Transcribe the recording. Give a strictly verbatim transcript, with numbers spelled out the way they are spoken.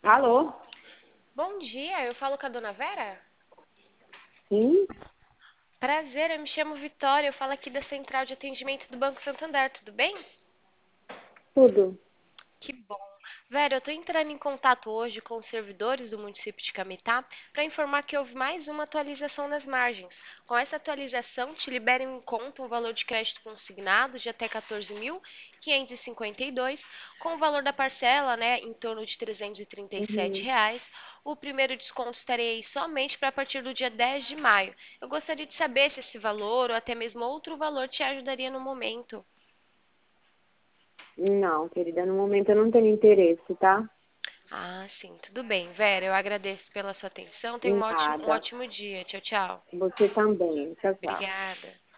Alô? Bom dia, eu falo com a dona Vera? Sim, Prazer, eu me chamo Vitória, eu falo aqui da Central de Atendimento do Banco Santander, tudo bem? tudo. Que bom. Vera, eu estou entrando em contato hoje com os servidores do município de Cametá para informar que houve mais uma atualização nas margens. Com essa atualização, te liberam em conta um valor de crédito consignado de até quatorze mil quinhentos e cinquenta e dois, com o valor da parcela, né, em torno de trezentos e trinta e sete Uhum. reais. O primeiro desconto estaria aí somente para a partir do dia dez de maio. Eu gostaria de saber se esse valor ou até mesmo outro valor te ajudaria no momento. Não, querida, no momento eu não tenho interesse, tá? Ah, sim, tudo bem. Vera, eu agradeço pela sua atenção. Tenha um ótimo, um Nada. ótimo dia. Tchau, tchau. Você também. Tchau, tchau. Obrigada.